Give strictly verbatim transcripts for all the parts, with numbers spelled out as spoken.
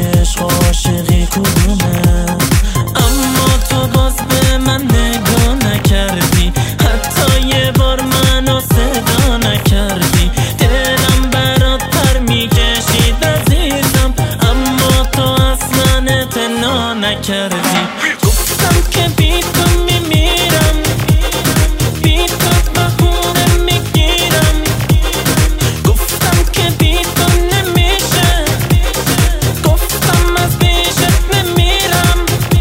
عشق و عاشقی کدومه؟ اما تو باز به من نگاه نکردی، حتی یه بار منو صدا نکردی. دلم برات پر میکشید عزیزم، اما تو اصلا اعتنا نکردی. گفتم که بی تو میمیرم، بی تو بهونه میگیرم. گفتم که بی تو نمیشه، گفتم از پیشت نمیرم.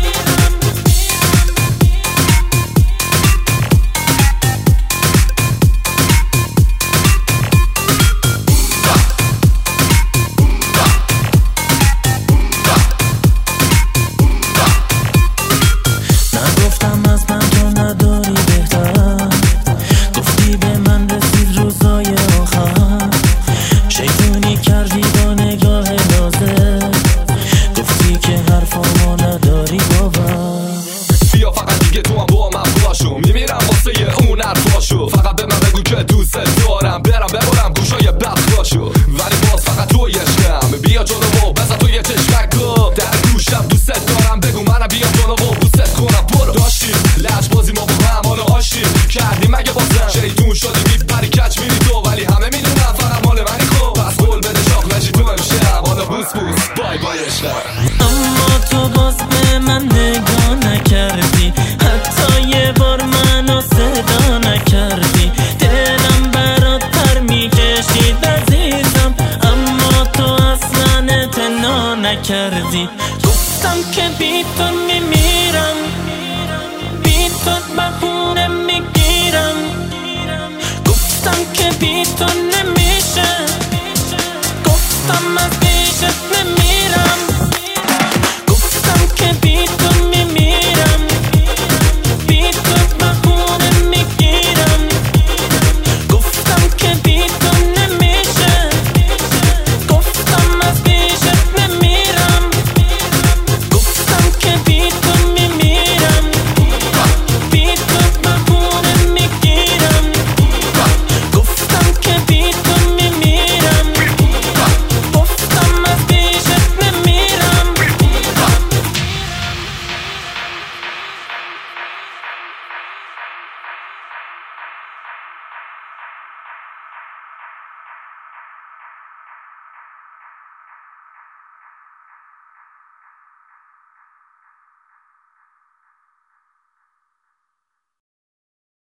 نگفتم از من تو نداری بهتر، گفتی به من رسید روزای آخر. شیطونی کردی با نگاه نازه، گفتی که حرفامو نداری باور. بیا فقط دیگه تو هم با من باشو، میمیرم واسه اون حرفاشو. فقط به من بگو که دوست دارم، برم ببرم گوشای بدخواشو. ولی باز فقط توی عشقم، بیا جلو و بزن توی چشمک کن. در گوشم دوست دارم، بگو منم بیام جلو و بوست کنم. برو داشتیم لج بازی ما با هم حالا آشتیم کردیم مگه بازم شیطون شدی میپری کچ میری تو، ولی همه میدونم فقط مال منی. خب پس قول بده شاق نشی تو امشب، حالا بوس بوس بای بای عشقم. اما تو باز به من نگاه نکردی، حتی یه بار منو صدا نکردی. دلم برات پر میکشید عزیزم، اما تو اصلا اعتنا نکردی. گفتم که بی تو میمیرم، بی تو بهونه میگیرم. گفتم که بی تو نمیشه، گفتم از پیشت نمیرم.